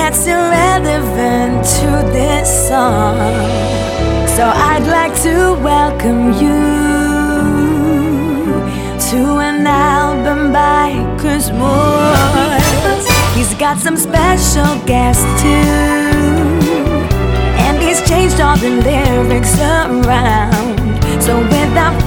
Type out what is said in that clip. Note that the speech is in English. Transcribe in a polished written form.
that's irrelevant to this song. So I'd like to welcome you to an album by Chris Moore. He's got some special guests too, and he's changed all the lyrics around. So without